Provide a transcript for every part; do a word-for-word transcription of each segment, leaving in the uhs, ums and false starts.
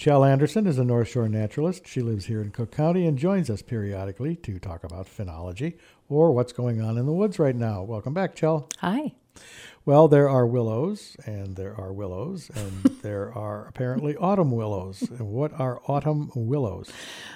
Chell Anderson is a North Shore naturalist. She lives here in Cook County and joins us periodically to talk about phenology or what's going on in the woods right now. Welcome back, Chell. Hi. Well, there are willows, and there are willows, and there are apparently autumn willows. And what are autumn willows?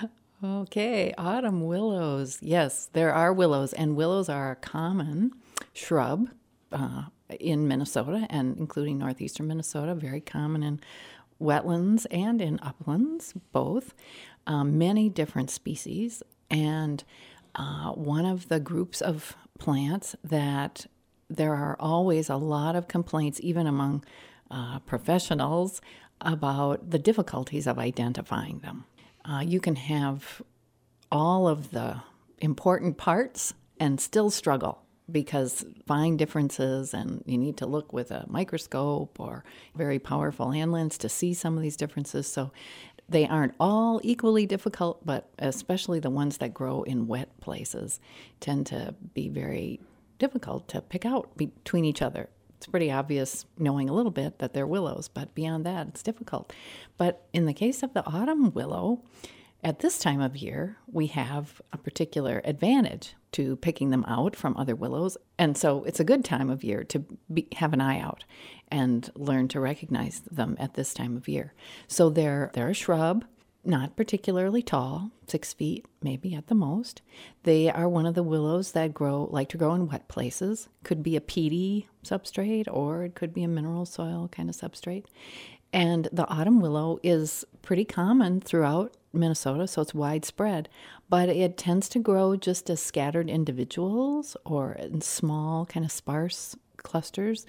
Okay, autumn willows. Yes, there are willows, and willows are a common shrub uh, in Minnesota, and including northeastern Minnesota, very common in wetlands and in uplands, both. Um, many different species, and uh, one of the groups of plants that there are always a lot of complaints, even among uh, professionals, about the difficulties of identifying them. Uh, you can have all of the important parts and still struggle because fine differences, and you need to look with a microscope or very powerful hand lens to see some of these differences. So they aren't all equally difficult, but especially the ones that grow in wet places tend to be very difficult to pick out between each other. It's pretty obvious knowing a little bit that they're willows, but beyond that, it's difficult. But in the case of the autumn willow, at this time of year, we have a particular advantage to picking them out from other willows. And so it's a good time of year to be, have an eye out and learn to recognize them at this time of year. So they're, they're a shrub, not particularly tall, six feet maybe at the most. They are one of the willows that grow like to grow in wet places. Could be a peaty substrate, or it could be a mineral soil kind of substrate. And the autumn willow is pretty common throughout Minnesota, so it's widespread, but it tends to grow just as scattered individuals or in small, kind of sparse clusters.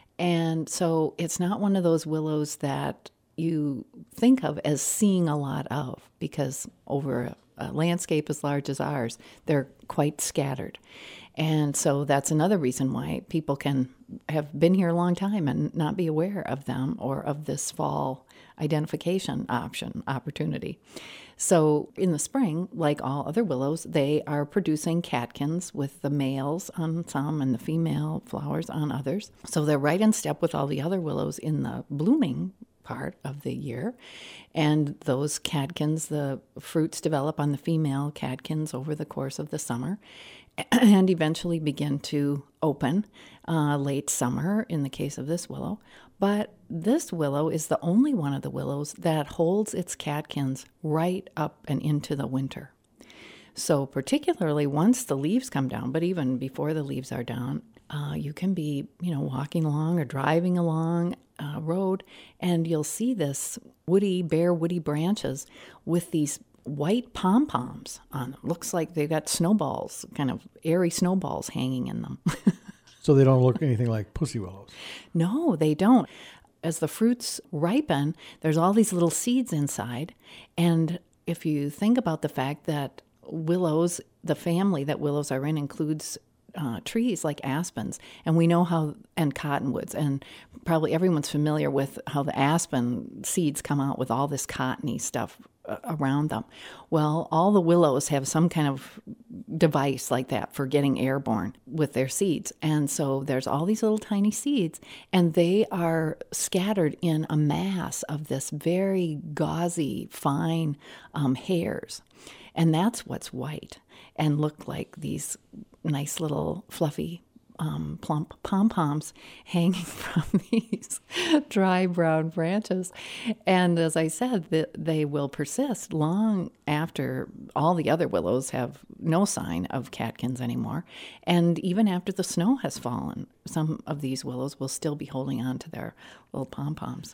And so it's not one of those willows that you think of as seeing a lot of, because over a, a landscape as large as ours, they're quite scattered. And so that's another reason why people can have been here a long time and not be aware of them or of this fall identification option opportunity. So in the spring, like all other willows, they are producing catkins with the males on some and the female flowers on others. So they're right in step with all the other willows in the blooming part of the year. And those catkins, the fruits develop on the female catkins over the course of the summer and eventually begin to open uh, late summer in the case of this willow. But this willow is the only one of the willows that holds its catkins right up and into the winter. So particularly once the leaves come down, but even before the leaves are down, uh, you can be, you know, walking along or driving along a road, and you'll see this woody, bare woody branches with these white pom-poms on them. Looks like they've got snowballs, kind of airy snowballs hanging in them. So they don't look anything like pussy willows? No, they don't. As the fruits ripen, there's all these little seeds inside. And if you think about the fact that willows, the family that willows are in includes uh, trees like aspens, and we know how, and cottonwoods, and probably everyone's familiar with how the aspen seeds come out with all this cottony stuff around them. Well, all the willows have some kind of device like that for getting airborne with their seeds. And so there's all these little tiny seeds, and they are scattered in a mass of this very gauzy, fine um, hairs. And that's what's white and look like these nice little fluffy Um, plump pom-poms hanging from these dry brown branches. And as I said, the, they will persist long after all the other willows have no sign of catkins anymore. And even after the snow has fallen, some of these willows will still be holding on to their little pom-poms.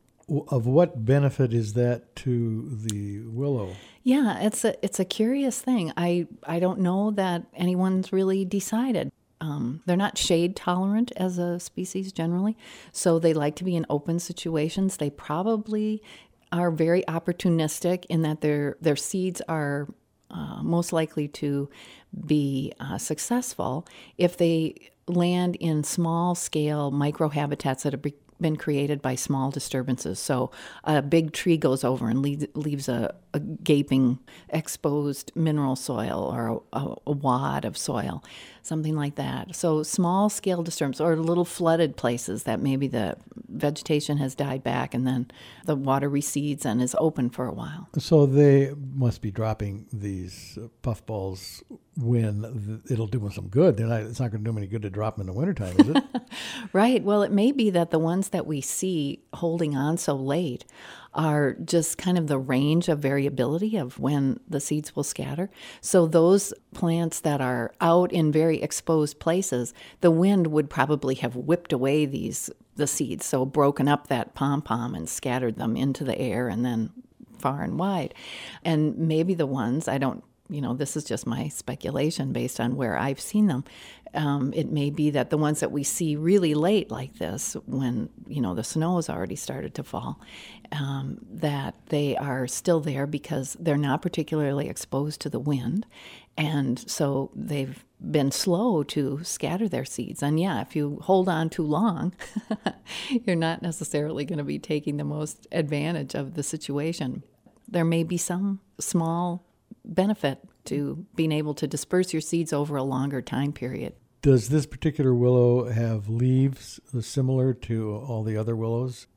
Of what benefit is that to the willow? Yeah, it's a, it's a curious thing. I, I don't know that anyone's really decided. Um, they're not shade tolerant as a species generally, so they like to be in open situations. They probably are very opportunistic in that their their seeds are uh, most likely to be uh, successful if they land in small-scale microhabitats that are be- been created by small disturbances. So a big tree goes over and leaves, leaves a, a gaping, exposed mineral soil or a, a wad of soil, something like that. So small-scale disturbances or little flooded places that maybe the vegetation has died back and then the water recedes and is open for a while. So they must be dropping these puffballs when it'll do them some good. They're not, it's not going to do them any good to drop them in the wintertime, is it? Right. Well, it may be that the ones that we see holding on so late are just kind of the range of variability of when the seeds will scatter. So those plants that are out in very exposed places, the wind would probably have whipped away these the seeds, so broken up that pom-pom and scattered them into the air and then far and wide. And maybe the ones, I don't You know, this is just my speculation based on where I've seen them. Um, it may be that the ones that we see really late like this, when, you know, the snow has already started to fall, um, that they are still there because they're not particularly exposed to the wind. And so they've been slow to scatter their seeds. And yeah, if you hold on too long, you're not necessarily going to be taking the most advantage of the situation. There may be some small benefit to being able to disperse your seeds over a longer time period. Does this particular willow have leaves similar to all the other willows?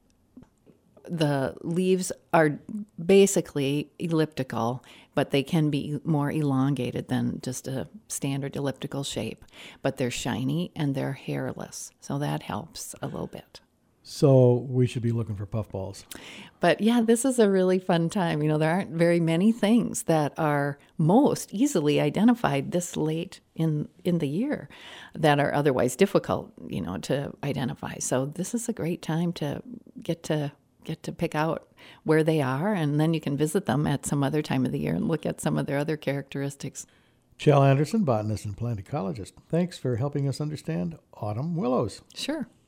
The leaves are basically elliptical, but they can be more elongated than just a standard elliptical shape. But they're shiny and they're hairless, so that helps a little bit. So we should be looking for puffballs. But yeah, this is a really fun time. You know, there aren't very many things that are most easily identified this late in in the year that are otherwise difficult, you know, to identify. So this is a great time to get to get to pick out where they are, and then you can visit them at some other time of the year and look at some of their other characteristics. Chell Anderson, botanist and plant ecologist. Thanks for helping us understand autumn willows. Sure.